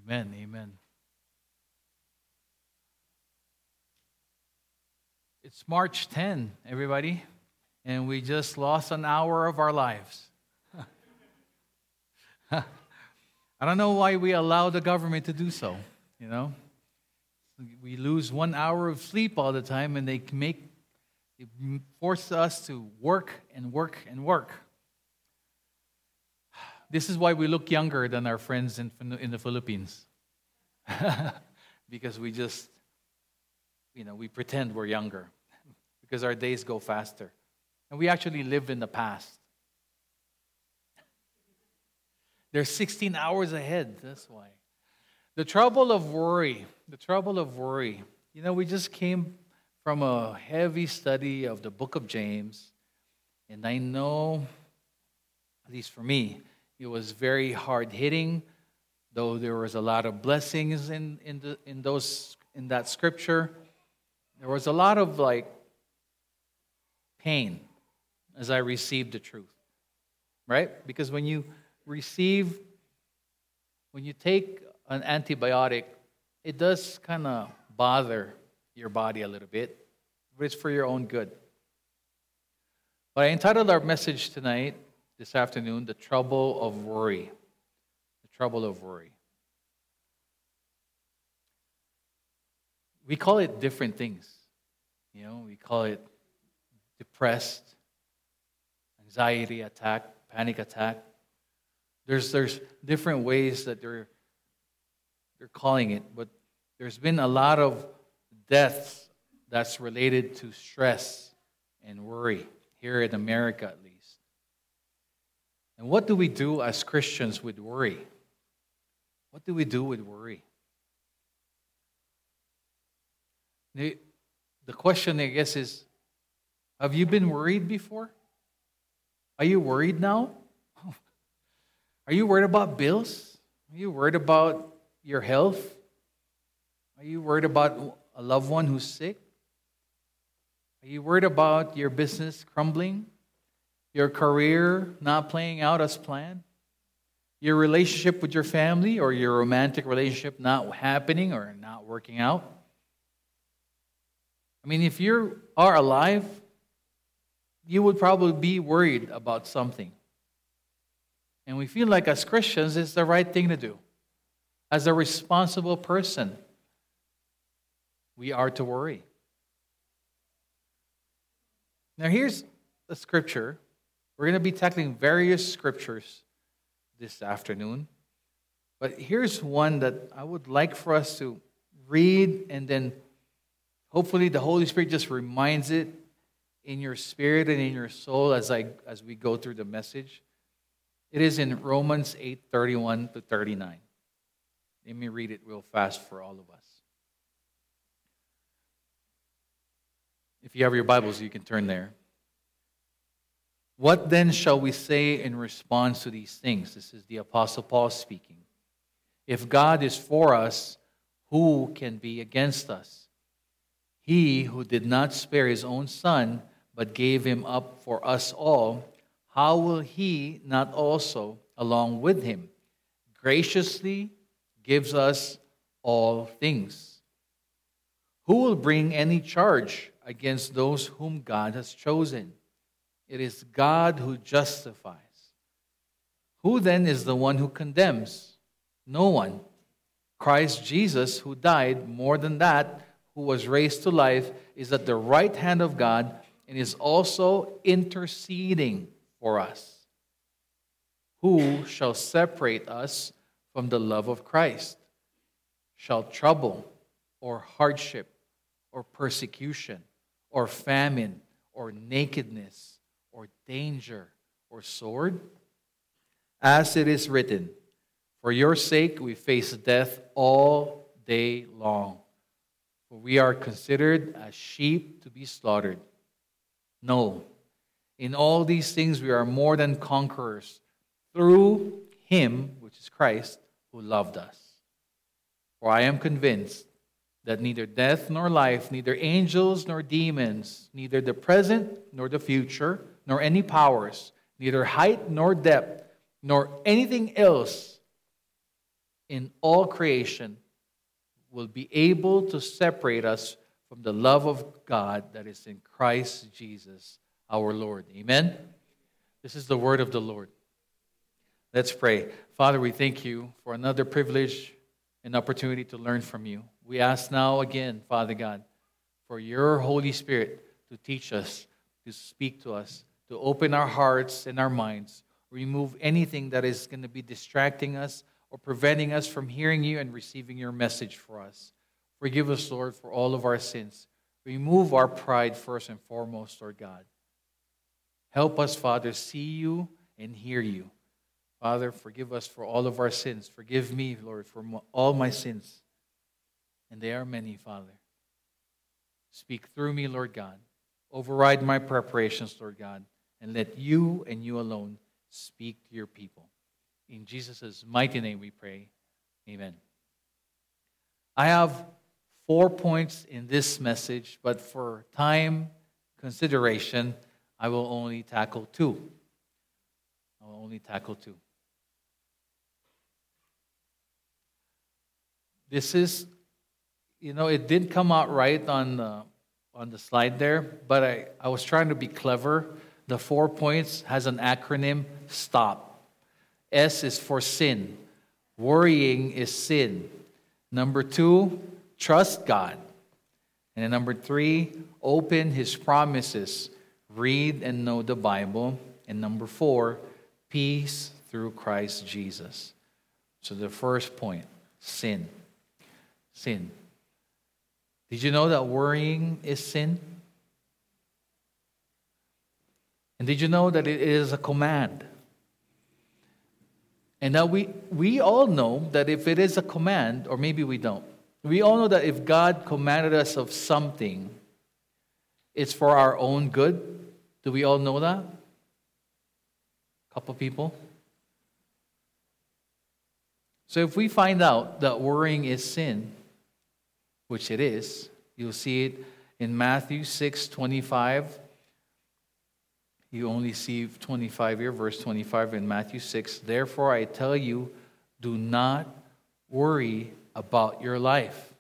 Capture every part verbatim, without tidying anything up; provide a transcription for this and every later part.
Amen. Amen. It's March tenth, everybody, and we just lost an hour of our lives. I don't know why we allow the government to do so, you know. We lose one hour of sleep all the time, and they make they force us to work and work and work. This is why we look younger than our friends in in the Philippines, because we just, you know, we pretend we're younger, because our days go faster, and we actually live in the past. They're sixteen hours ahead. That's why. The trouble of worry. The trouble of worry. You know, we just came from a heavy study of the book of James, and I know, at least for me, it was very hard-hitting, though there was a lot of blessings in in the in those in that scripture. There was a lot of like pain as I received the truth, right? Because when you receive, when you take an antibiotic, it does kind of bother your body a little bit, but it's for your own good. But I entitled our message tonight, this afternoon, The Trouble of Worry. The Trouble of Worry. We call it different things. You know, we call it depressed, anxiety attack, panic attack. There's there's different ways that they're they're calling it, but there's been a lot of deaths that's related to stress and worry here in America, at least. And what do we do as Christians with worry? What do we do with worry? The, the question, I guess, is, have you been worried before? Are you worried now? Are you worried about bills? Are you worried about your health? Are you worried about a loved one who's sick? Are you worried about your business crumbling? Your career not playing out as planned? Your relationship with your family or your romantic relationship not happening or not working out? I mean, if you are alive, you would probably be worried about something. And we feel like as Christians, it's the right thing to do. As a responsible person, we are to worry. Now here's the scripture. We're going to be tackling various scriptures this afternoon. But here's one that I would like for us to read, and then hopefully the Holy Spirit just reminds it in your spirit and in your soul as I as we go through the message. It is in Romans eight, thirty-one to thirty-nine. Let me read it real fast for all of us. If you have your Bibles, you can turn there. What then shall we say in response to these things? This is the Apostle Paul speaking. If God is for us, who can be against us? He who did not spare his own son, but gave him up for us all, how will he not also, along with him, graciously gives us all things? Who will bring any charge against those whom God has chosen? It is God who justifies. Who then is the one who condemns? No one. Christ Jesus, who died, more than that, who was raised to life, is at the right hand of God and is also interceding for us. Who shall separate us from the love of Christ? Shall trouble or hardship or persecution or famine or nakedness or danger or sword? As it is written, for your sake we face death all day long. For we are considered as sheep to be slaughtered. No, in all these things we are more than conquerors through him, which is Christ, who loved us. For I am convinced that neither death nor life, neither angels nor demons, neither the present nor the future, nor any powers, neither height nor depth, nor anything else in all creation will be able to separate us from the love of God that is in Christ Jesus our Lord. Amen? This is the word of the Lord. Let's pray. Father, we thank you for another privilege and opportunity to learn from you. We ask now again, Father God, for your Holy Spirit to teach us, to speak to us, to open our hearts and our minds, remove anything that is going to be distracting us or preventing us from hearing you and receiving your message for us. Forgive us, Lord, for all of our sins. Remove our pride first and foremost, Lord God. Help us, Father, see you and hear you. Father, forgive us for all of our sins. Forgive me, Lord, for all my sins. And they are many, Father. Speak through me, Lord God. Override my preparations, Lord God, and let you and you alone speak to your people. In Jesus' mighty name we pray. Amen. I have four points in this message, but for time consideration, I will only tackle two. I will only tackle two. This is, you know, it didn't come out right on the, on the slide there, but I, I was trying to be clever. The four points has an acronym, STOP. S is for sin. Worrying is sin. Number two, trust God. And then number three, open His promises. Read and know the Bible. And number four, peace through Christ Jesus. So the first point, sin. Sin. Did you know that worrying is sin? And did you know that it is a command? And now we, we all know that if it is a command, or maybe we don't, we all know that if God commanded us of something, it's for our own good. Do we all know that? A couple people. So if we find out that worrying is sin, which it is, you'll see it in Matthew six twenty-five. You only see twenty-five here, verse twenty-five in Matthew six. Therefore, I tell you, do not worry about your life,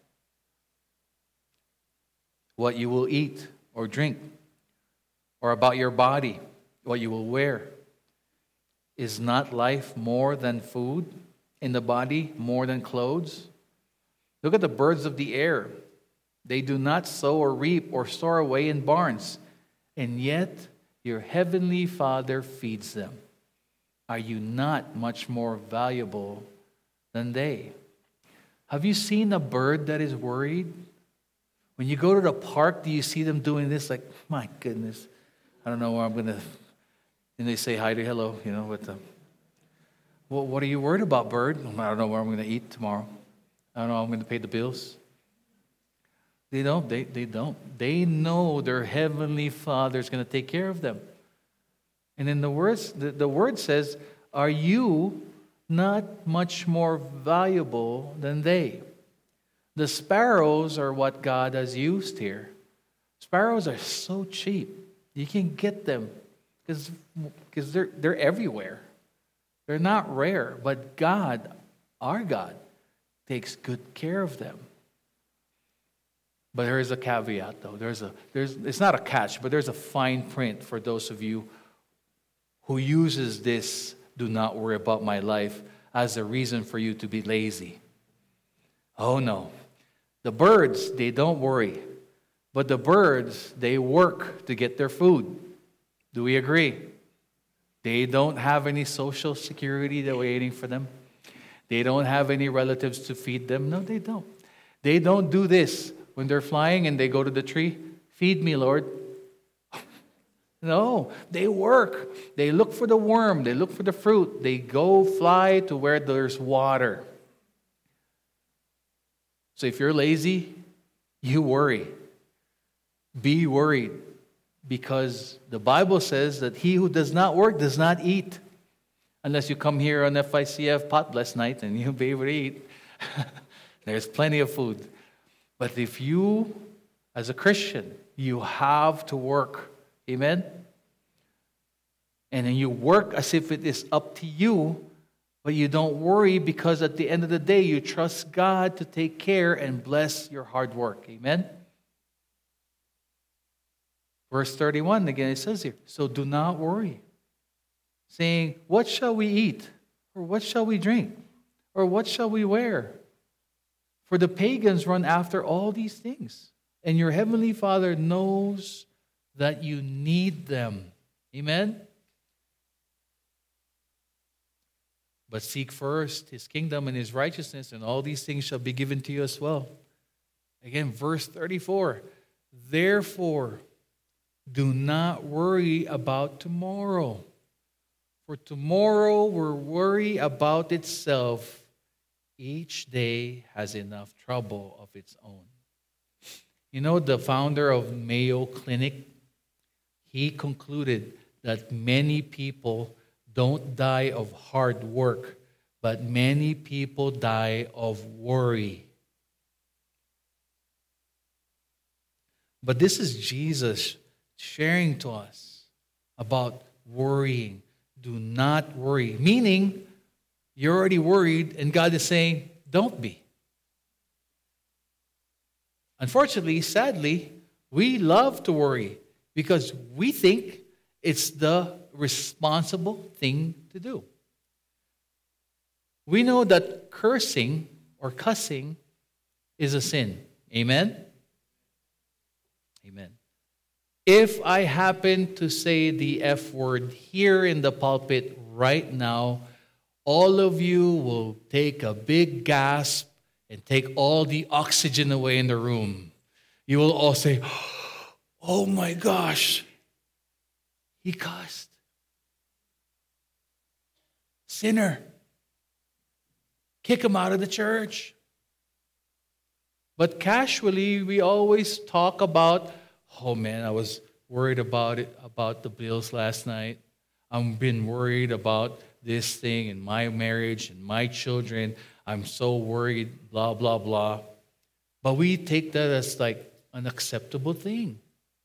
what you will eat or drink, or about your body, what you will wear. Is not life more than food, and the body more than clothes? Look at the birds of the air. They do not sow or reap or store away in barns, and yet your heavenly Father feeds them. Are you not much more valuable than they? Have you seen a bird that is worried? When you go to the park, do you see them doing this? Like, my goodness, I don't know where I'm going to... And they say hi to hello, you know, with the... Well, what are you worried about, bird? I don't know where I'm going to eat tomorrow. I don't know how I'm going to pay the bills. They don't. They, they don't. They know their heavenly Father is going to take care of them. And in the words, the, the word says, are you not much more valuable than they? The sparrows are what God has used here. Sparrows are so cheap. You can get them because because they're, they're everywhere. They're not rare, but God, our God, takes good care of them. But there is a caveat, though. There's a there's it's not a catch, but there's a fine print for those of you who uses this "do not worry about my life" as a reason for you to be lazy. Oh no. The birds, they don't worry. But the birds, they work to get their food. Do we agree? They don't have any social security that waiting for them. They don't have any relatives to feed them. No, they don't. They don't do this when they're flying and they go to the tree. Feed me, Lord. No, they work. They look for the worm. They look for the fruit. They go fly to where there's water. So if you're lazy, you worry. Be worried, because the Bible says that he who does not work does not eat. Unless you come here on F I C F Pot Bless Night and you'll be able to eat. There's plenty of food. But if you, as a Christian, you have to work. Amen? And then you work as if it is up to you, But you don't worry because at the end of the day, you trust God to take care and bless your hard work. Amen? Verse thirty-one, again, it says here, so do not worry, saying, what shall we eat? Or what shall we drink? Or what shall we wear? For the pagans run after all these things, and your heavenly Father knows that you need them. Amen? But seek first His kingdom and His righteousness, and all these things shall be given to you as well. Again, verse thirty-four. Therefore, do not worry about tomorrow, for tomorrow will worry about itself. Each day has enough trouble of its own. You know, the founder of Mayo Clinic, he concluded that many people don't die of hard work, but many people die of worry. But this is Jesus sharing to us about worrying. Do not worry. Meaning, you're already worried, and God is saying, don't be. Unfortunately, sadly, we love to worry because we think it's the responsible thing to do. We know that cursing or cussing is a sin. Amen? Amen. If I happen to say the F word here in the pulpit right now, all of you will take a big gasp and take all the oxygen away in the room. You will all say, oh my gosh, he cussed. Sinner. Kick him out of the church. But casually, we always talk about, oh man, I was worried about it, about the bills last night. I've been worried about this thing in my marriage and my children. I'm so worried, blah, blah, blah. But we take that as like an acceptable thing.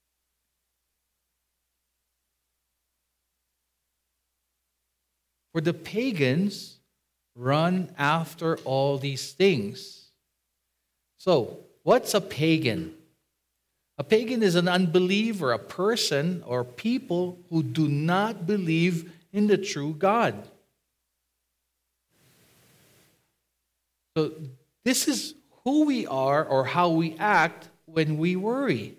For the pagans run after all these things. So, what's a pagan? A pagan is an unbeliever, a person or people who do not believe in the true God. So this is who we are or how we act when we worry.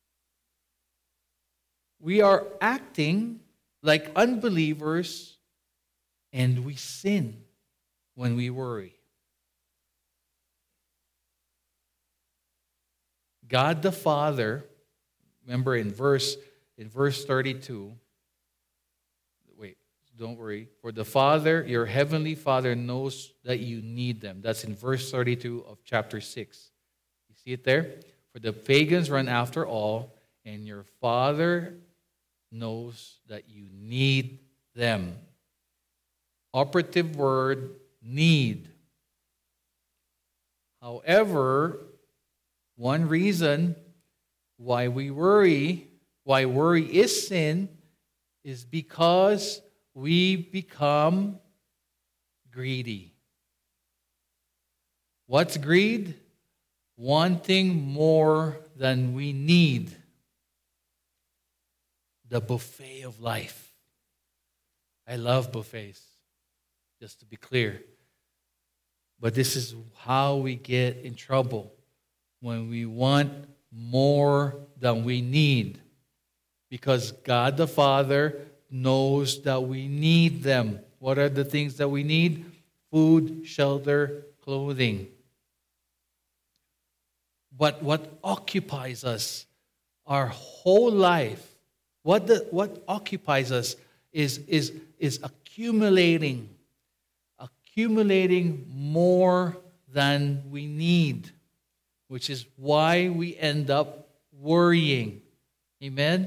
We are acting like unbelievers and we sin when we worry. God the Father, remember in verse in verse thirty-two, wait, don't worry. For the Father, your heavenly Father knows that you need them. That's in verse thirty-two of chapter six. You see it there? For the pagans run after all, and your Father knows that you need them. Operative word, need. However, one reason why we worry, why worry is sin, is because we become greedy. What's greed? Wanting more than we need. The buffet of life. I love buffets, just to be clear. But this is how we get in trouble. When we want more than we need. Because God the Father knows that we need them. What are the things that we need? Food, shelter, clothing. But what occupies us our whole life, what the, what occupies us is, is, is accumulating, accumulating more than we need. Which is why we end up worrying. Amen?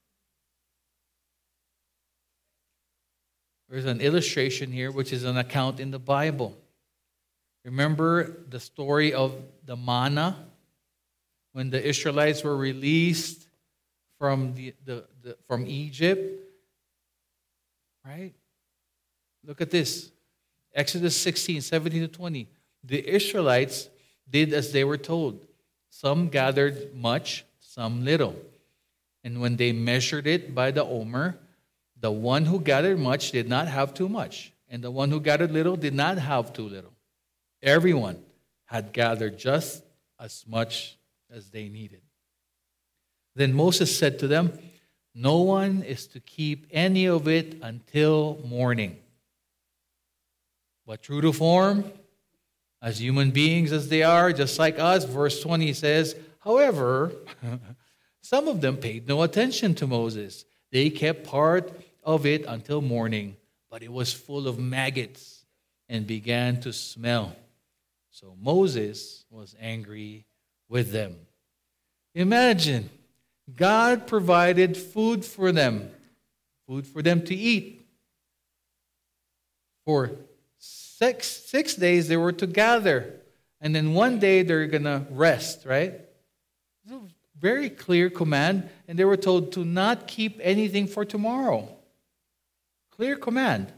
There's an illustration here, which is an account in the Bible. Remember the story of the manna? When the Israelites were released from, the, the, the, from Egypt. Right? Look at this. Exodus sixteen, seventeen to twenty. The Israelites did as they were told. Some gathered much, some little. And when they measured it by the omer, the one who gathered much did not have too much, and the one who gathered little did not have too little. Everyone had gathered just as much as they needed. Then Moses said to them, no one is to keep any of it until morning. But true to form, as human beings as they are, just like us, verse twenty says, however, some of them paid no attention to Moses. They kept part of it until morning, but it was full of maggots and began to smell. So Moses was angry with them. Imagine, God provided food for them, food for them to eat. For six, six days they were to gather, and then one day they're going to rest, right? It's a very clear command, and they were told to not keep anything for tomorrow. Clear command.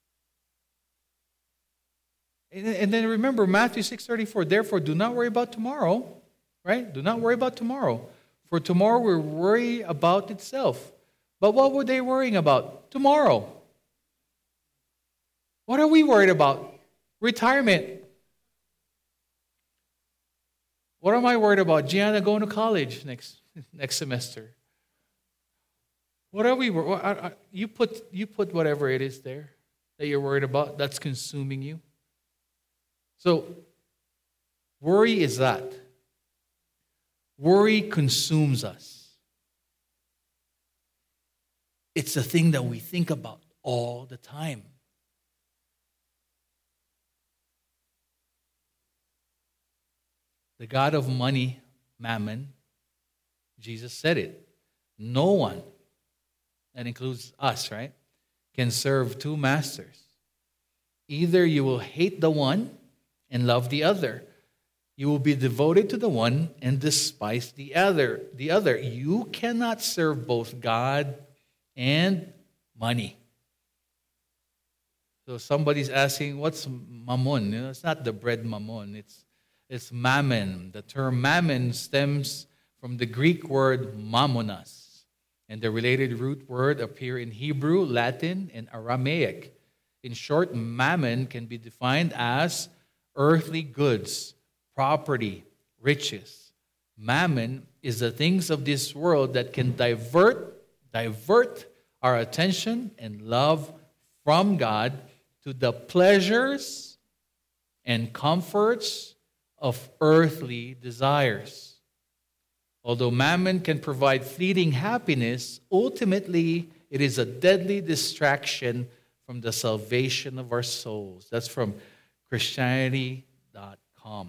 And then remember Matthew six thirty-four, therefore do not worry about tomorrow, right? Do not worry about tomorrow. For tomorrow will worry about itself. But what were they worrying about? Tomorrow. What are we worried about? Retirement. What am I worried about? Gianna going to college next next semester. What are we worried? You put you put whatever it is there that you're worried about that's consuming you. So, worry is that. Worry consumes us. It's a thing that we think about all the time. The God of money, Mammon, Jesus said it. No one, that includes us, right, can serve two masters. Either you will hate the one and love the other. You will be devoted to the one and despise the other. The other. You cannot serve both God and money. So somebody's asking, what's mammon? You know, it's not the bread mammon. It's it's mammon. The term mammon stems from the Greek word mammonas, and the related root word appear in Hebrew, Latin, and Aramaic. In short, mammon can be defined as earthly goods, property, riches. Mammon is the things of this world that can divert, divert our attention and love from God to the pleasures and comforts of earthly desires. Although mammon can provide fleeting happiness, ultimately it is a deadly distraction from the salvation of our souls. That's from Christianity dot com.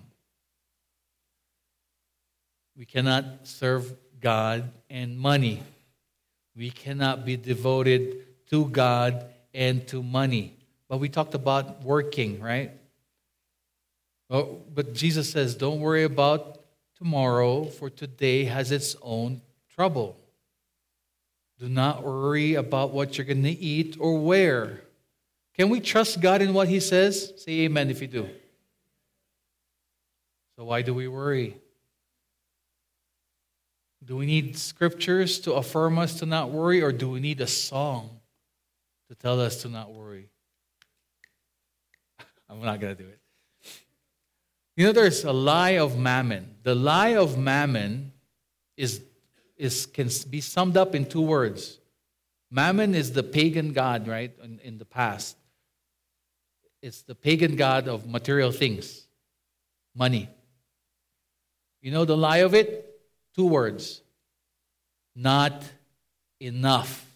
We cannot serve God and money. We cannot be devoted to God and to money. But we talked about working, right? Oh, but Jesus says, don't worry about tomorrow, for today has its own trouble. Do not worry about what you're going to eat or wear. Can we trust God in what He says? Say amen if you do. So why do we worry? Do we need scriptures to affirm us to not worry, or do we need a song to tell us to not worry? I'm not going to do it. You know, there's a lie of mammon. The lie of mammon is, is can be summed up in two words. Mammon is the pagan god, right, in, in the past. It's the pagan god of material things, money. You know the lie of it? Two words. Not enough.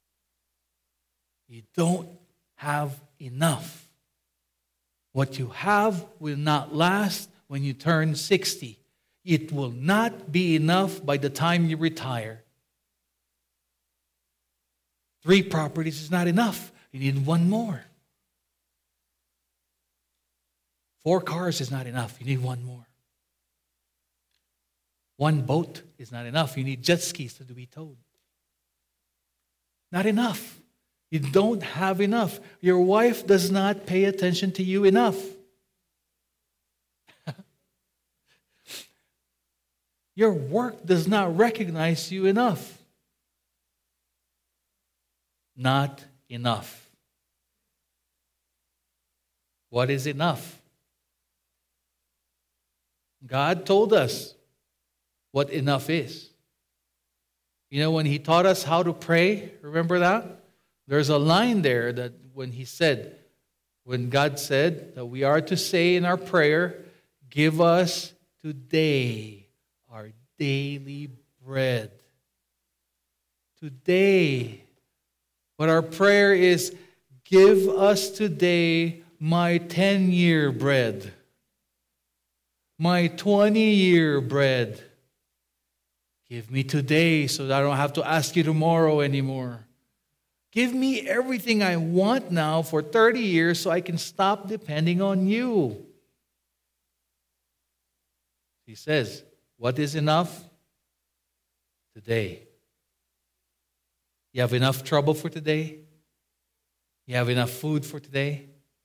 You don't have enough. What you have will not last when you turn sixty. It will not be enough by the time you retire. Three properties is not enough. You need one more. Four cars is not enough. You need one more. One boat is not enough. You need jet skis to be towed. Not enough. You don't have enough. Your wife does not pay attention to you enough. Your work does not recognize you enough. Not enough. What is enough? God told us what enough is. You know, when He taught us how to pray, remember that? There's a line there that when He said, when God said that we are to say in our prayer, give us today our daily bread. Today. But our prayer is, give us today my ten-year bread. My twenty-year bread. Give me today so that I don't have to ask you tomorrow anymore. Give me everything I want now for thirty years so I can stop depending on you. He says, what is enough? Today. You have enough trouble for today? You have enough food for today?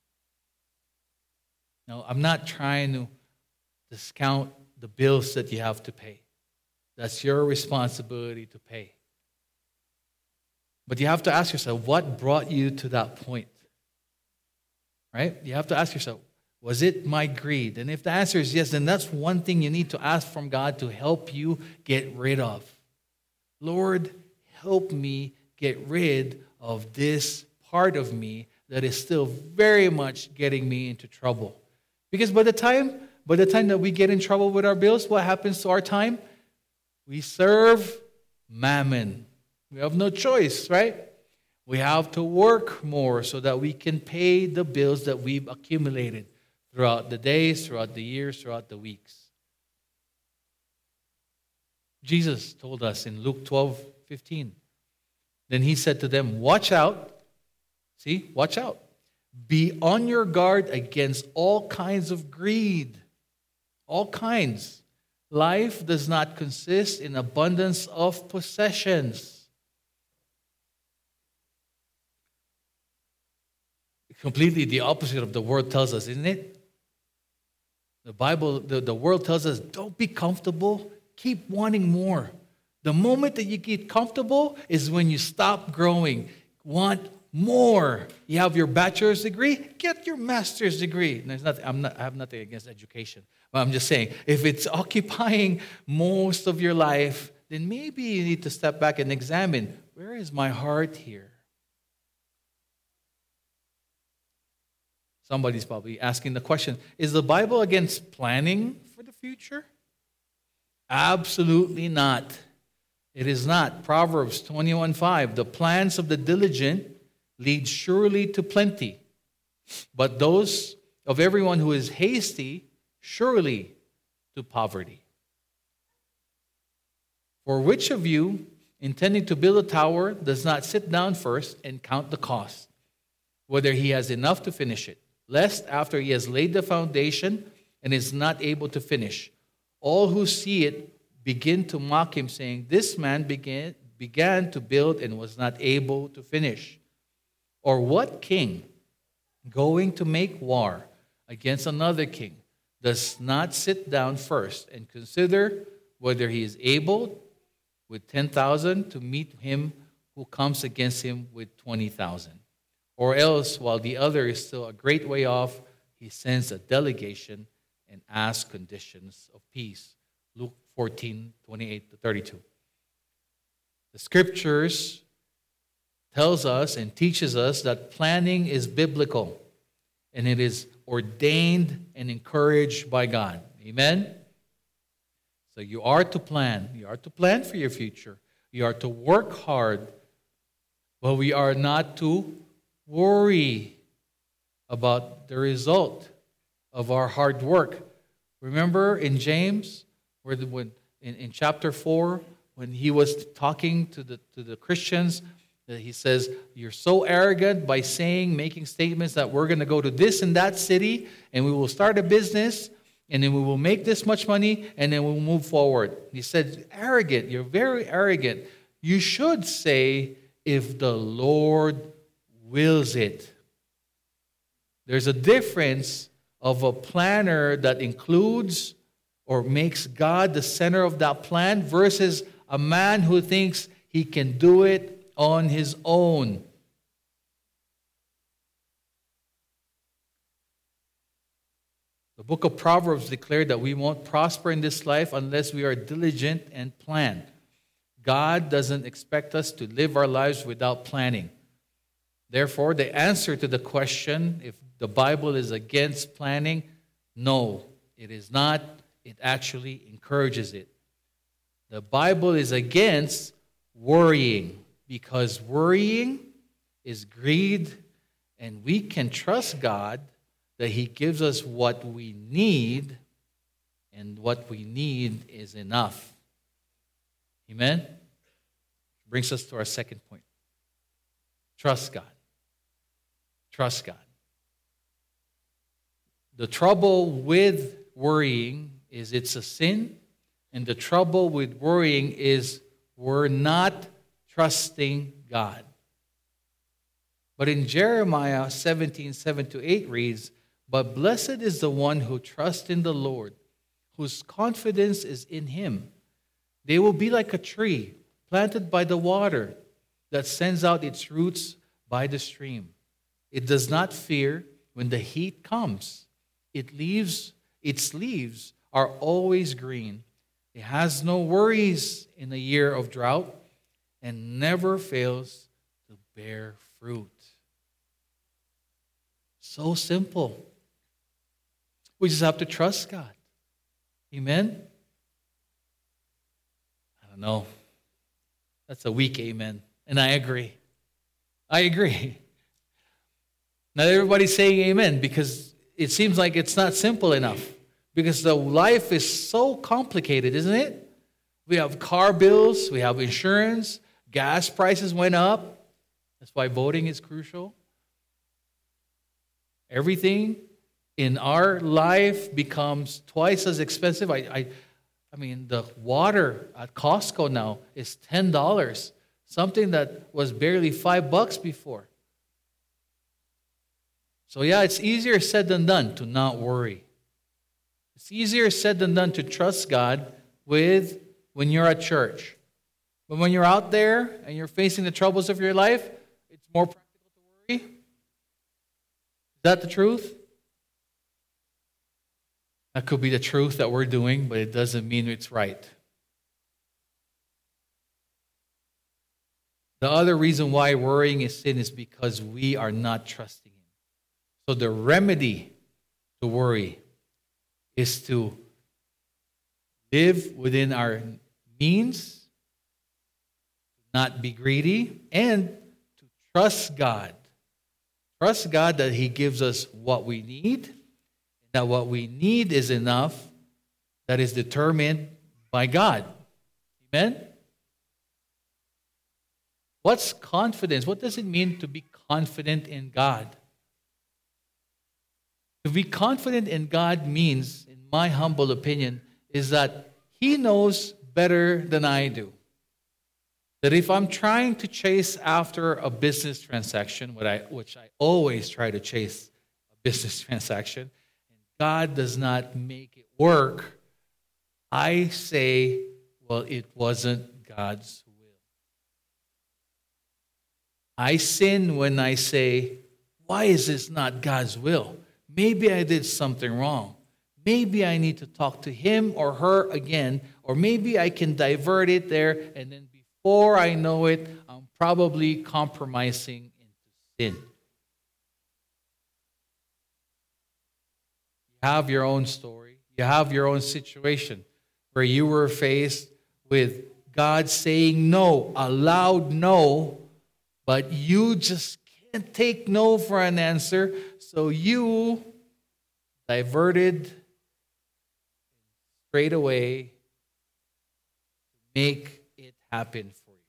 No, I'm not trying to discount the bills that you have to pay. That's your responsibility to pay. But you have to ask yourself, what brought you to that point? Right? You have to ask yourself, was it my greed? And if the answer is yes, then that's one thing you need to ask from God to help you get rid of. Lord, help me get rid of this part of me that is still very much getting me into trouble. Because by the time, by the time that we get in trouble with our bills, what happens to our time? We serve mammon. We have no choice, right? We have to work more so that we can pay the bills that we've accumulated throughout the days, throughout the years, throughout the weeks. Jesus told us in Luke twelve fifteen. Then He said to them, watch out. See, watch out. Be on your guard against all kinds of greed. All kinds. Life does not consist in abundance of possessions. Completely the opposite of the world tells us, isn't it? The Bible, the, the world tells us, don't be comfortable, keep wanting more. The moment that you get comfortable is when you stop growing. Want more. You have your bachelor's degree, get your master's degree. There's nothing, I'm not, I have nothing against education. But I'm just saying, if it's occupying most of your life, then maybe you need to step back and examine, where is my heart here? Somebody's probably asking the question, is the Bible against planning for the future? Absolutely not. It is not. Proverbs twenty-one five, the plans of the diligent lead surely to plenty, but those of everyone who is hasty surely to poverty. For which of you, intending to build a tower, does not sit down first and count the cost, whether he has enough to finish it? Lest after he has laid the foundation and is not able to finish, all who see it begin to mock him, saying, this man began, began to build and was not able to finish. Or what king, going to make war against another king, does not sit down first and consider whether he is able with ten thousand to meet him who comes against him with twenty thousand? Or else, while the other is still a great way off, he sends a delegation and asks conditions of peace. Luke fourteen, twenty-eight to thirty-two. The scriptures tells us and teaches us that planning is biblical and it is ordained and encouraged by God. Amen? So you are to plan. You are to plan for your future. You are to work hard, but we are not to worry about the result of our hard work. Remember in James, where the, when in, in chapter four, when he was talking to the to the Christians, that he says, you're so arrogant by saying, making statements that we're going to go to this and that city, and we will start a business, and then we will make this much money, and then we'll move forward. He said, arrogant, you're very arrogant. You should say, if the Lord wills it. There's a difference of a planner that includes or makes God the center of that plan versus a man who thinks he can do it on his own. The book of Proverbs declared that we won't prosper in this life unless we are diligent and plan. God doesn't expect us to live our lives without planning. Therefore, the answer to the question if the Bible is against planning, no, it is not. It actually encourages it. The Bible is against worrying because worrying is greed, and we can trust God that He gives us what we need, and what we need is enough. Amen? Brings us to our second point. Trust God. Trust God. The trouble with worrying is it's a sin, and the trouble with worrying is we're not trusting God. But in Jeremiah seventeen, seven to eight reads, "But blessed is the one who trusts in the Lord, whose confidence is in Him. They will be like a tree planted by the water that sends out its roots by the stream. It does not fear when the heat comes. It leaves, its leaves are always green. It has no worries in a year of drought and never fails to bear fruit." So simple. We just have to trust God. Amen? I don't know. That's a weak amen. And I agree. I agree. Not everybody's saying amen because it seems like it's not simple enough. Because the life is so complicated, isn't it? We have car bills, we have insurance, gas prices went up. That's why voting is crucial. Everything in our life becomes twice as expensive. I, I, I mean, the water at Costco now is ten dollars, something that was barely five bucks before. So yeah, it's easier said than done to not worry. It's easier said than done to trust God with when you're at church. But when you're out there and you're facing the troubles of your life, it's more practical to worry. Is that the truth? That could be the truth that we're doing, but it doesn't mean it's right. The other reason why worrying is sin is because we are not trusting Him. So the remedy to worry is to live within our means, not be greedy, and to trust God. Trust God that He gives us what we need, that what we need is enough, that is determined by God. Amen? What's confidence? What does it mean to be confident in God? To be confident in God means, in my humble opinion, is that He knows better than I do. That if I'm trying to chase after a business transaction, which I, which I always try to chase a business transaction, and God does not make it work, I say, well, it wasn't God's will. I sin when I say, why is this not God's will? Maybe I did something wrong. Maybe I need to talk to him or her again, or maybe I can divert it there, and then before I know it, I'm probably compromising into sin. You have your own story. You have your own situation where you were faced with God saying no, a loud no, but you just can't take no for an answer, so you diverted straight away to make it happen for you.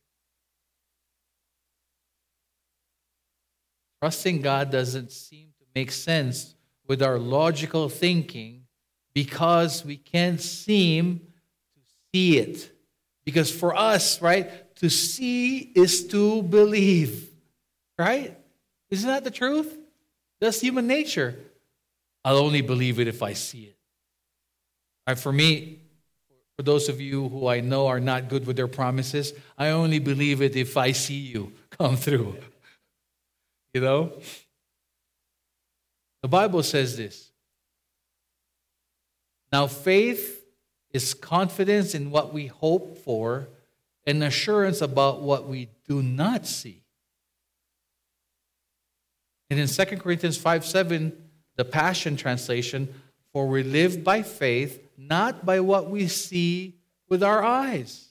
Trusting God doesn't seem to make sense with our logical thinking because we can't seem to see it. Because for us, right, to see is to believe, right? Isn't that the truth? That's human nature. I'll only believe it if I see it. And for me, for those of you who I know are not good with their promises, I only believe it if I see you come through. You know? The Bible says this. Now, faith is confidence in what we hope for and assurance about what we do not see. And in Second Corinthians five seven, the Passion Translation, for we live by faith, not by what we see with our eyes.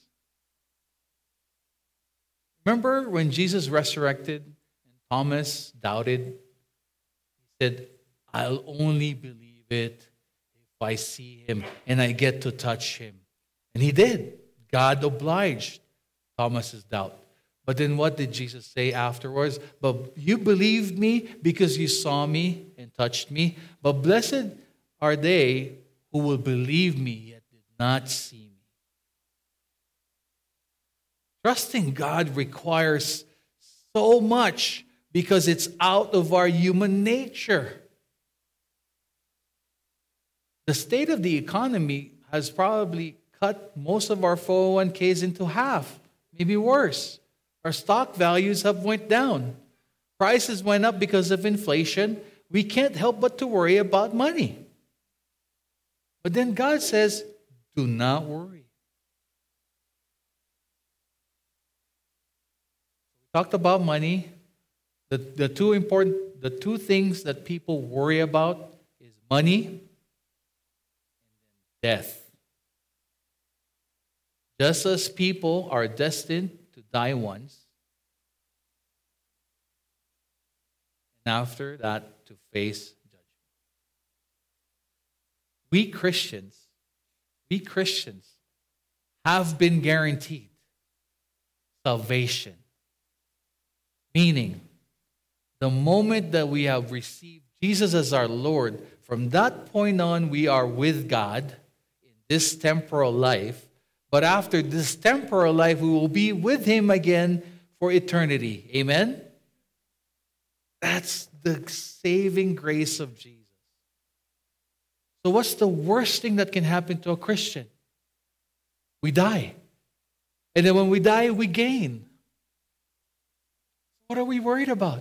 Remember when Jesus resurrected and Thomas doubted? He said, I'll only believe it if I see him and I get to touch him. And he did. God obliged Thomas's doubt. But then what did Jesus say afterwards? But you believed me because you saw me and touched me. But blessed are they who will believe me yet did not see me. Trusting God requires so much because it's out of our human nature. The state of the economy has probably cut most of our four oh one k's into half, maybe worse. Our stock values have went down. Prices went up because of inflation. We can't help but to worry about money. But then God says, do not worry. We talked about money. The, the two important, the two things that people worry about is money and death. Just as people are destined to die once, and after that to face judgment. We Christians, we Christians have been guaranteed salvation. Meaning, the moment that we have received Jesus as our Lord, from that point on we are with God in this temporal life. But after this temporal life, we will be with Him again for eternity. Amen? That's the saving grace of Jesus. So what's the worst thing that can happen to a Christian? We die. And then when we die, we gain. What are we worried about?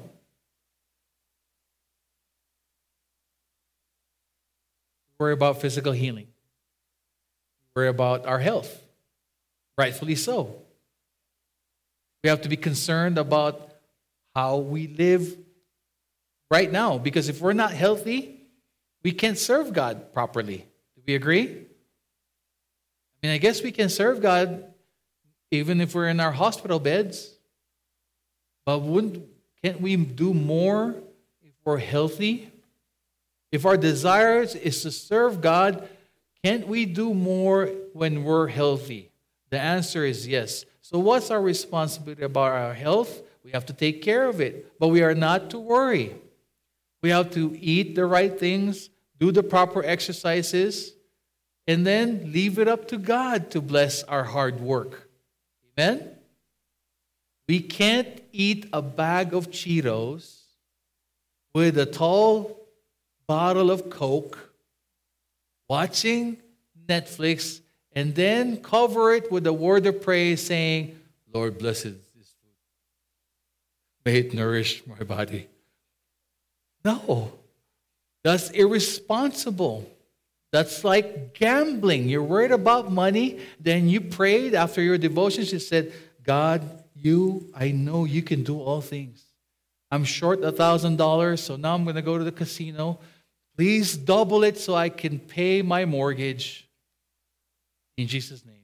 We worry about physical healing. We worry about our health. Rightfully so. We have to be concerned about how we live right now. Because if we're not healthy, we can't serve God properly. Do we agree? I mean, I guess we can serve God even if we're in our hospital beds. But wouldn't, can't we do more if we're healthy? If our desire is to serve God, can't we do more when we're healthy? The answer is yes. So what's our responsibility about our health? We have to take care of it. But we are not to worry. We have to eat the right things, do the proper exercises, and then leave it up to God to bless our hard work. Amen? We can't eat a bag of Cheetos with a tall bottle of Coke, watching Netflix, and then cover it with a word of praise saying, Lord, bless this food. May it nourish my body. No. That's irresponsible. That's like gambling. You're worried about money. Then you prayed after your devotions. You said, God, you, I know you can do all things. I'm short a thousand dollars, so now I'm going to go to the casino. Please double it so I can pay my mortgage. In Jesus' name.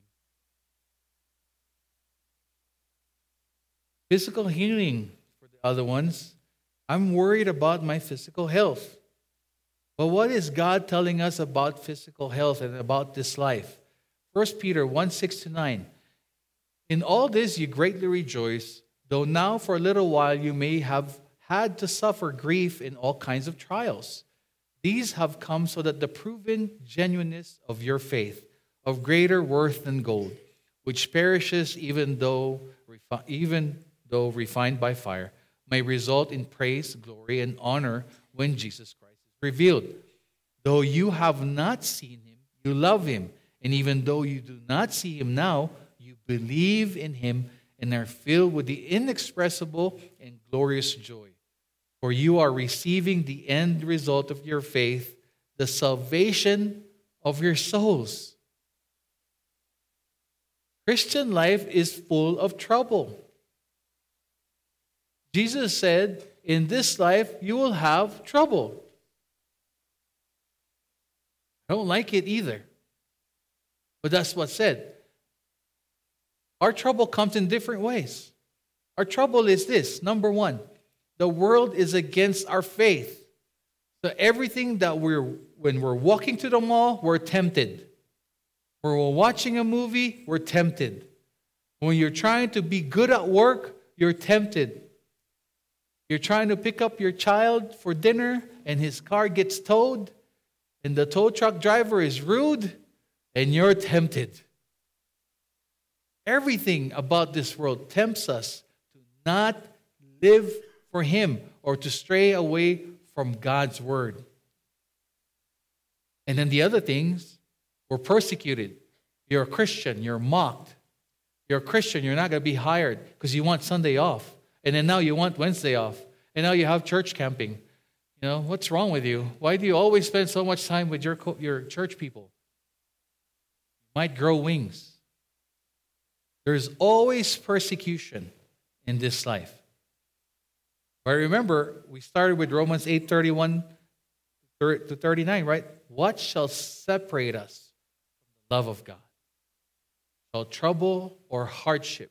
Physical healing for the other ones. I'm worried about my physical health. But what is God telling us about physical health and about this life? First Peter one, six to nine. In all this you greatly rejoice, though now for a little while you may have had to suffer grief in all kinds of trials. These have come so that the proven genuineness of your faith, of greater worth than gold, which perishes even though even though refined by fire, may result in praise, glory, and honor when Jesus Christ is revealed. Though you have not seen him, you love him. And even though you do not see him now, you believe in him and are filled with the inexpressible and glorious joy. For you are receiving the end result of your faith, the salvation of your souls. Christian life is full of trouble. Jesus said, in this life you will have trouble. I don't like it either. But that's what's said. Our trouble comes in different ways. Our trouble is this. Number one, the world is against our faith. So everything that we're, when we're walking to the mall, we're tempted. When we're watching a movie, we're tempted. When you're trying to be good at work, you're tempted. You're trying to pick up your child for dinner and his car gets towed and the tow truck driver is rude and you're tempted. Everything about this world tempts us to not live for him or to stray away from God's word. And then the other things, we're persecuted. You're a Christian, you're mocked. You're a Christian, you're not going to be hired because you want Sunday off. And then now you want Wednesday off. And now you have church camping. You know, what's wrong with you? Why do you always spend so much time with your, your church people? You might grow wings. There's always persecution in this life. But remember, we started with Romans eight thirty-one to thirty-nine, right? What shall separate us from the love of God? Shall trouble or hardship?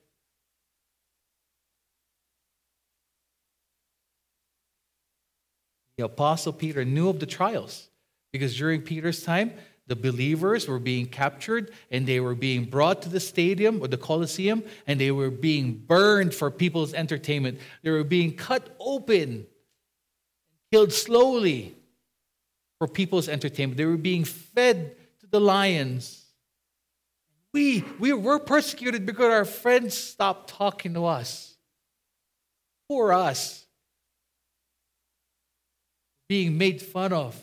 The Apostle Peter knew of the trials because during Peter's time, the believers were being captured and they were being brought to the stadium or the Colosseum and they were being burned for people's entertainment. They were being cut open, killed slowly for people's entertainment. They were being fed to the lions. We, we were persecuted because our friends stopped talking to us. Poor us. Being made fun of.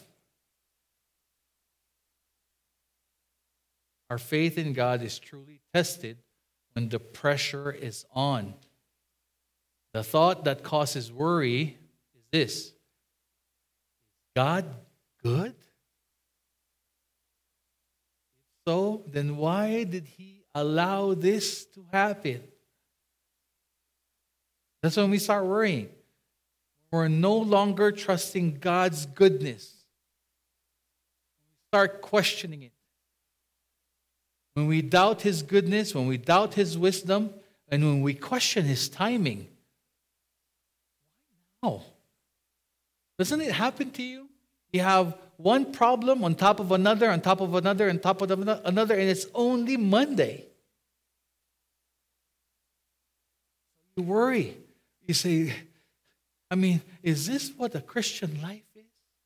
Our faith in God is truly tested when the pressure is on. The thought that causes worry is this: is God good? If so, then why did he allow this to happen? That's when we start worrying. We're no longer trusting God's goodness. We start questioning it. When we doubt his goodness, when we doubt his wisdom, and when we question his timing. Why now? Doesn't it happen to you? You have one problem on top of another, on top of another, on top of another, and it's only Monday. You worry. You say, I mean, is this what a Christian life is?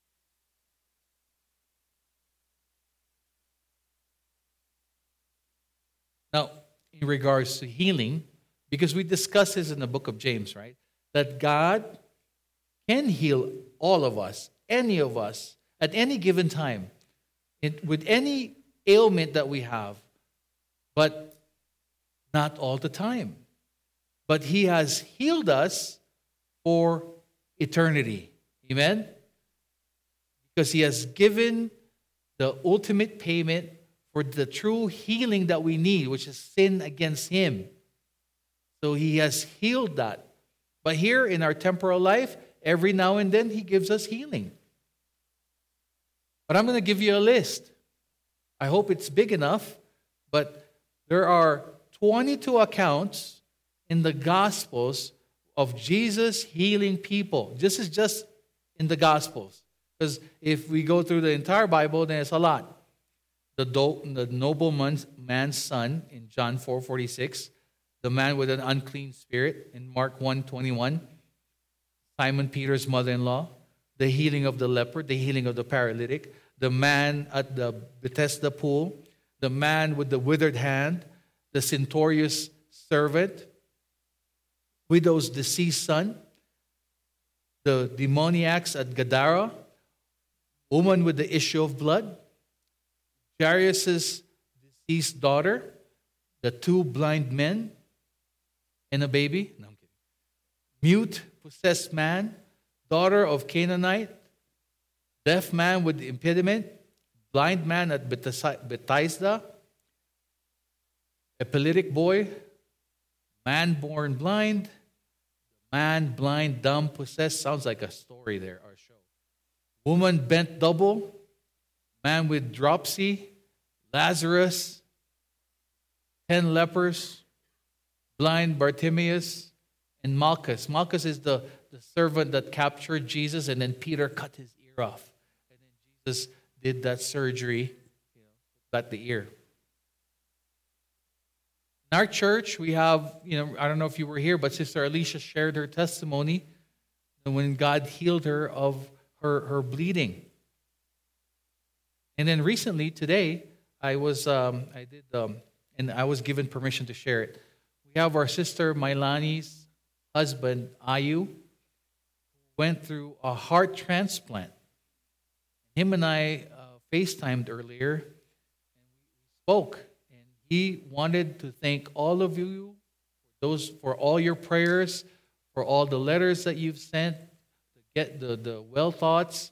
Now, in regards to healing, because we discussed this in the book of James, right? That God can heal all of us, any of us, at any given time, it, with any ailment that we have, but not all the time. But he has healed us for eternity. Amen? Because he has given the ultimate payment for the true healing that we need, which is sin against him. So he has healed that. But here in our temporal life, every now and then he gives us healing. But I'm going to give you a list. I hope it's big enough, but there are twenty-two accounts in the Gospels of Jesus healing people. This is just in the Gospels. Because if we go through the entire Bible, then it's a lot. The, do, the nobleman's man's son in John four forty-six. The man with an unclean spirit in Mark one twenty-one. Simon Peter's mother-in-law. The healing of the leper. The healing of the paralytic. The man at the Bethesda pool. The man with the withered hand. The centurion's servant. Widow's deceased son. the demoniacs at Gadara, woman with the issue of blood, Jairus' deceased daughter, the two blind men, and a baby. No, I'm kidding. Mute, possessed man, daughter of Canaanite, deaf man with impediment, blind man at Bethesda, epileptic boy, man born blind, man blind, dumb, possessed. Sounds like a story there, our show. Woman bent double, man with dropsy, Lazarus, ten lepers, blind Bartimaeus, and Malchus. Malchus is the, the servant that captured Jesus, and then Peter cut his ear off. And then Jesus did that surgery, you know, got the ear. In our church, we have, you know, I don't know if you were here, but Sister Alicia shared her testimony when God healed her of her, her bleeding. And then recently, today, I was, um, I did, um, and I was given permission to share it. We have our sister Mailani's husband, Ayu, went through a heart transplant. Him and I uh, FaceTimed earlier, and we spoke. And he wanted to thank all of you for those for all your prayers, for all the letters that you've sent, to get the, the well thoughts.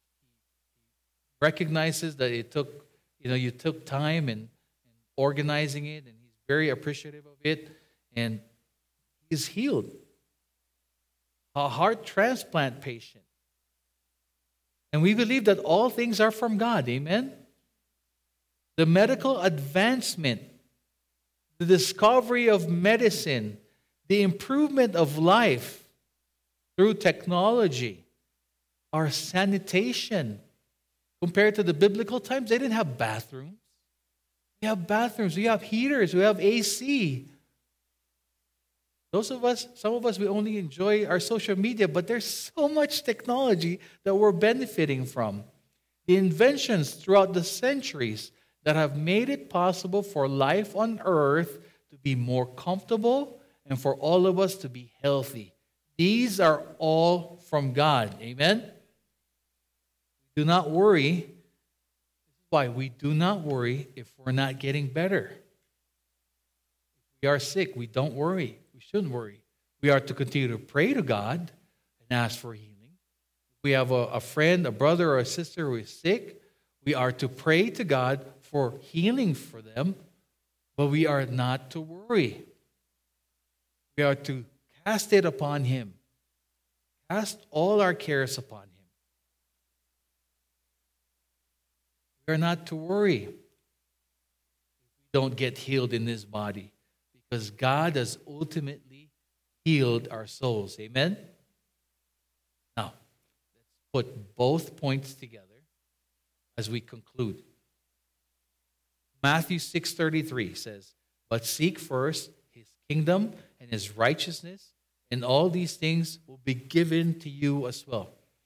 He recognizes that it took, you know, you took time in, in organizing it, and he's very appreciative of it. And he's healed. A heart transplant patient. And we believe that all things are from God. Amen? The medical advancement, the discovery of medicine, the improvement of life through technology, our sanitation. Compared to the biblical times, they didn't have bathrooms. We have bathrooms, we have heaters, we have A C. Those of us, some of us, we only enjoy our social media, but there's so much technology that we're benefiting from. The inventions throughout the centuries that have made it possible for life on earth to be more comfortable and for all of us to be healthy. These are all from God. Amen? Do not worry. This is why we do not worry if we're not getting better. If we are sick, we don't worry. We shouldn't worry. We are to continue to pray to God and ask for healing. If we have a, a friend, a brother, or a sister who is sick, we are to pray to God for healing for them, but we are not to worry. We are to cast it upon Him. Cast all our cares upon Him. We are not to worry if we don't get healed in this body, because God has ultimately healed our souls. Amen? Now, let's put both points together as we conclude. Matthew six thirty-three says, "But seek first His kingdom and His righteousness, and all these things will be given to you as well."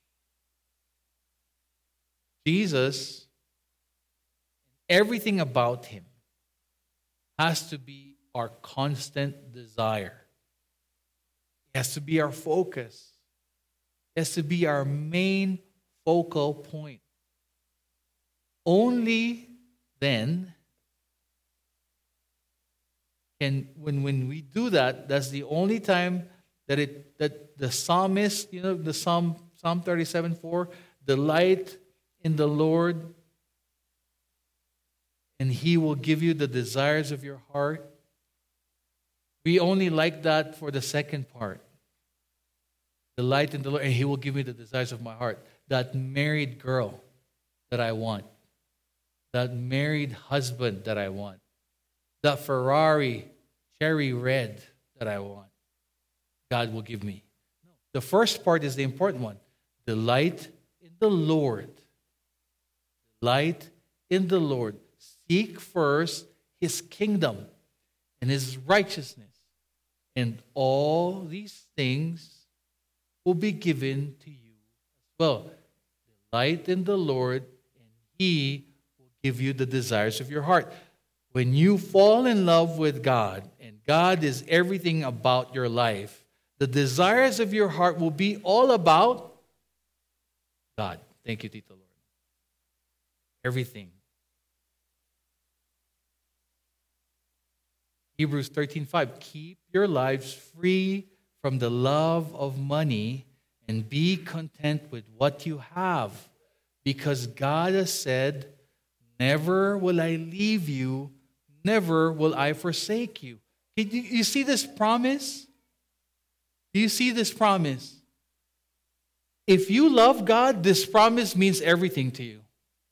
Jesus, everything about Him has to be our constant desire. It has to be our focus. It has to be our main focal point. Only then can, when, when we do that, that's the only time that it that the psalmist, you know, the Psalm Psalm thirty-seven four, delight in the Lord, and He will give you the desires of your heart. We only like that for the second part. Delight in the Lord, and He will give me the desires of my heart. That married girl that I want. That married husband that I want. That Ferrari cherry red that I want. God will give me. The first part is the important one. Delight in the Lord. Delight in the Lord. Seek first His kingdom and His righteousness, and all these things will be given to you as well. Delight in the Lord, and He will give you the desires of your heart. When you fall in love with God, and God is everything about your life, The desires of your heart will be all about God. Thank you, Tito Lord. Everything. Hebrews thirteen five. Keep your lives free from the love of money and be content with what you have, because God has said, never will I leave you, never will I forsake you. Can you, you see this promise? Do you see this promise? If you love God, this promise means everything to you.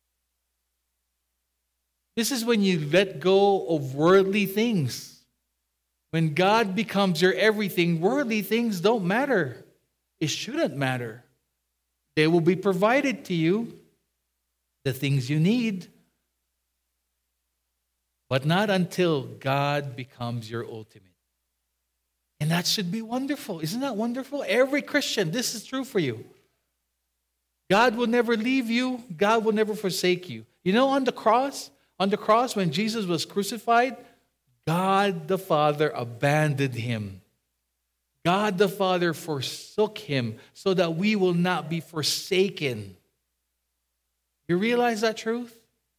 This is when you let go of worldly things. When God becomes your everything, worldly things don't matter. It shouldn't matter. They will be provided to you, the things you need, but not until God becomes your ultimate. And that should be wonderful. Isn't that wonderful? Every Christian, this is true for you. God will never leave you. God will never forsake you. You know, on the cross, on the cross when Jesus was crucified, God the Father abandoned him. God the Father forsook him so that we will not be forsaken. You realize that truth?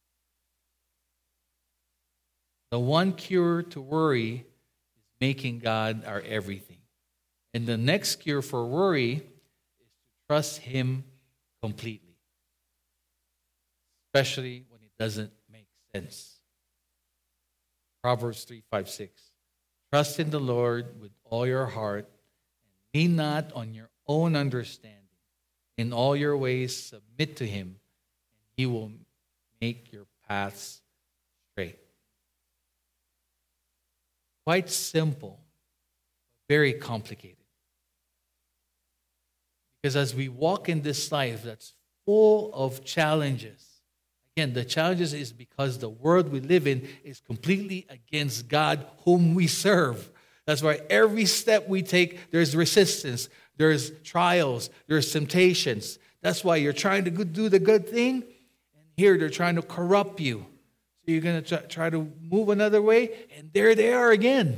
The one cure to worry is making God our everything. And the next cure for worry is to trust him completely, especially when it doesn't make sense. Proverbs three, five, six. Trust in the Lord with all your heart, and lean not on your own understanding. In all your ways submit to him, and he will make your paths straight. Quite simple, but very complicated. Because as we walk in this life that's full of challenges, again, the challenges is because the world we live in is completely against God whom we serve. That's why every step we take, there's resistance, there's trials, there's temptations. That's why you're trying to do the good thing, and here they're trying to corrupt you. So you're going to try to move another way, and there they are again.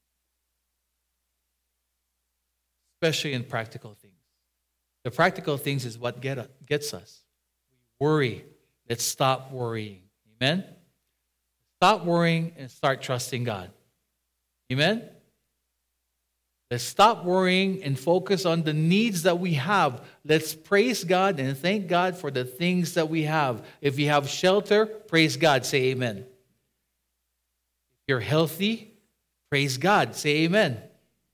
Especially in practical things. The practical things is what get, gets us. We worry. Let's stop worrying. Amen? Stop worrying and start trusting God. Amen? Let's stop worrying and focus on the needs that we have. Let's praise God and thank God for the things that we have. If you have shelter, praise God. Say amen. If you're healthy, praise God. Say amen. If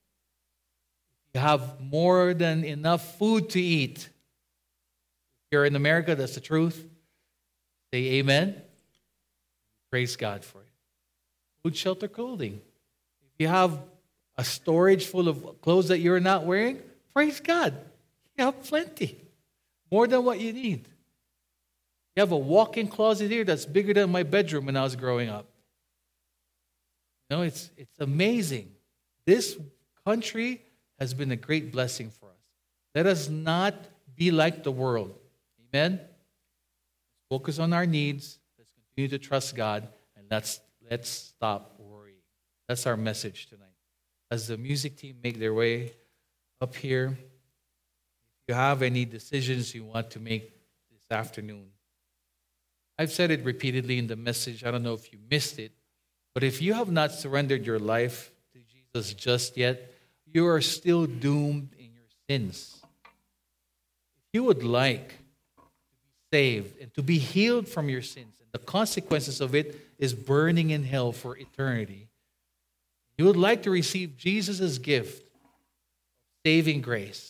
you have more than enough food to eat. If you're in America, that's the truth. Say amen. Praise God for it. Food, shelter, clothing. If you have a storage full of clothes that you're not wearing, praise God. You have plenty. More than what you need. You have a walk-in closet here that's bigger than my bedroom when I was growing up. You know, it's, it's amazing. This country has been a great blessing for us. Let us not be like the world. Amen? Focus on our needs. Let's continue to trust God. And let's, let's stop worrying. That's our message tonight. As the music team make their way up here, if you have any decisions you want to make this afternoon, I've said it repeatedly in the message. I don't know if you missed it, but if you have not surrendered your life to Jesus just yet, you are still doomed in your sins. If you would like to be saved and to be healed from your sins, and the consequences of it is burning in hell for eternity, you would like to receive Jesus' gift of saving grace.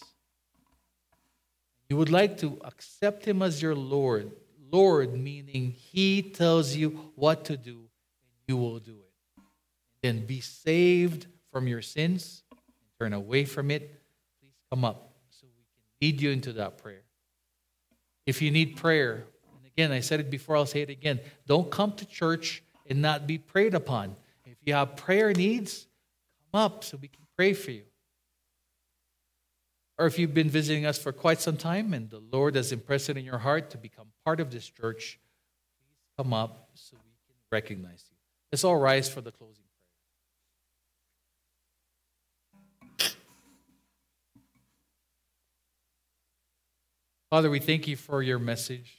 You would like to accept him as your Lord. Lord meaning he tells you what to do and you will do it. Then be saved from your sins and turn away from it. Please come up so we can lead you into that prayer. If you need prayer, and again, I said it before, I'll say it again. Don't come to church and not be prayed upon. If you have prayer needs, come up so we can pray for you. Or if you've been visiting us for quite some time and the Lord has impressed it in your heart to become part of this church, please come up so we can recognize you. Let's all rise for the closing prayer. Father, we thank you for your message.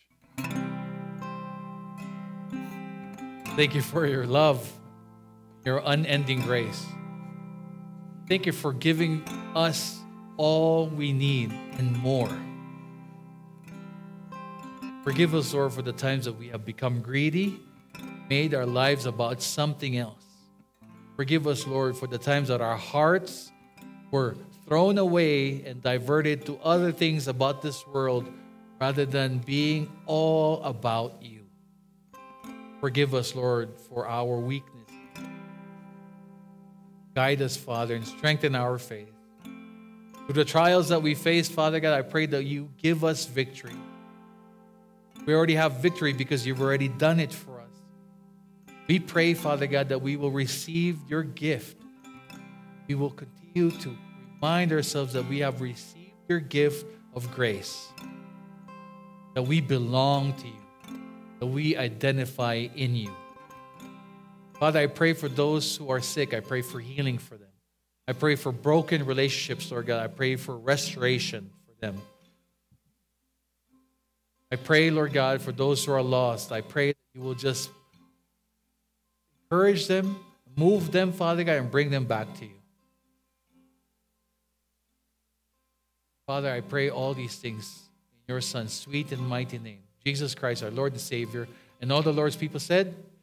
Thank you for your love, your unending grace. Thank you for giving us all we need and more. Forgive us, Lord, for the times that we have become greedy, made our lives about something else. Forgive us, Lord, for the times that our hearts were thrown away and diverted to other things about this world rather than being all about you. Forgive us, Lord, for our weakness. Guide us, Father, and strengthen our faith. Through the trials that we face, Father God, I pray that you give us victory. We already have victory because you've already done it for us. We pray, Father God, that we will receive your gift. We will continue to remind ourselves that we have received your gift of grace, that we belong to you, that we identify in you. Father, I pray for those who are sick. I pray for healing for them. I pray for broken relationships, Lord God. I pray for restoration for them. I pray, Lord God, for those who are lost. I pray that you will just encourage them, move them, Father God, and bring them back to you. Father, I pray all these things in your Son's sweet and mighty name, Jesus Christ, our Lord and Savior. And all the Lord's people said,